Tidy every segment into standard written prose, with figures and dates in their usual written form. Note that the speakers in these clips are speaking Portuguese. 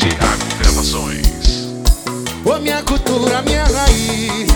Thiago Gravações. Ô, minha cultura, minha raiz.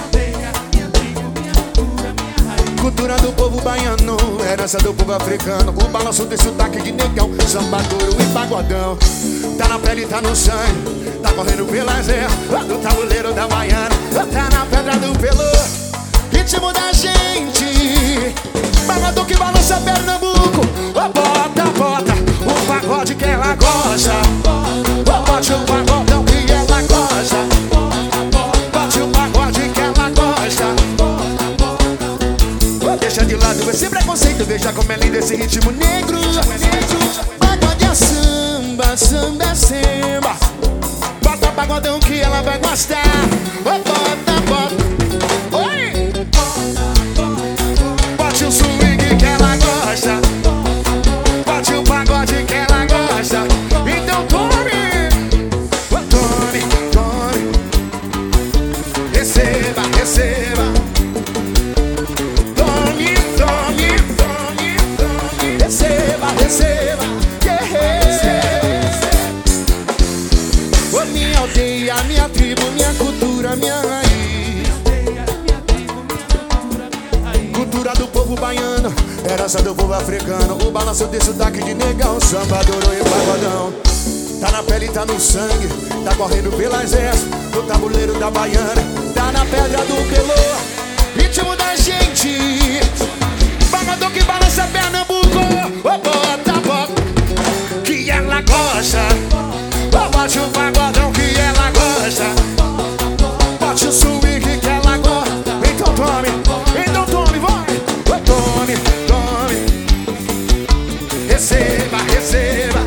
Cultura do povo baiano, herança do povo africano. O balanço desse sotaque de negão, samba, touro e pagodão. Tá na pele, tá no sangue, tá correndo pelas ervas do tabuleiro da baiana, tá na pedra do pelô, ritmo da gente. Pagodão que balança Pernambuco. Ô, bota, bota o pagode que ela gosta. Ô, bote o pagodão que ela gosta. Bote o pagode que ela gosta. Deixa de lado esse preconceito, veja como é lindo esse ritmo negro. Pagode é samba, samba é samba. Bota pagodão que ela vai gostar. Bota, bota. Oi! Bote o swing que ela gosta. Bote o pagode que ela gosta. Então tome, tome, tome. Receba, receba. Receba, oh, minha aldeia, minha tribo, minha cultura, minha raiz. Cultura do povo baiano, herança do povo africano. O balanço desse sotaque de negão, samba, douro e pagodão. Tá na pele, tá no sangue, tá correndo pelas ervas do tabuleiro da baiana, tá na pedra do pelô, ritmo da gente. Pagodão que balança Pernambuco. Oh, bota, bota que ela gosta. Oh, bote o pagodão que ela gosta. Bote o swing que ela gosta. Então tome, vai. Oh, tome, tome. Receba, receba.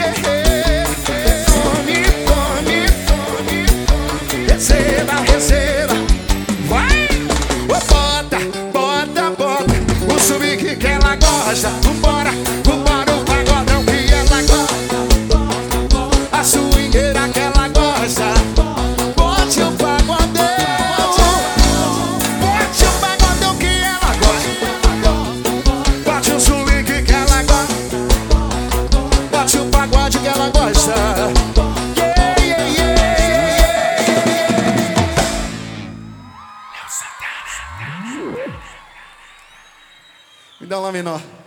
Tome, tome, tome. Receba, receba. Vai. Oh, bota, bota, bota o swing que ela gosta. Vambora, vambora o pagodão que ela gosta. A swingueira que ela gosta. Bote o pagodão. Bote o pagodão que ela gosta. Bote o swing que ela gosta. Bote o pagode que ela gosta. Yeah, yeah, yeah, yeah. Me dá um lá menor.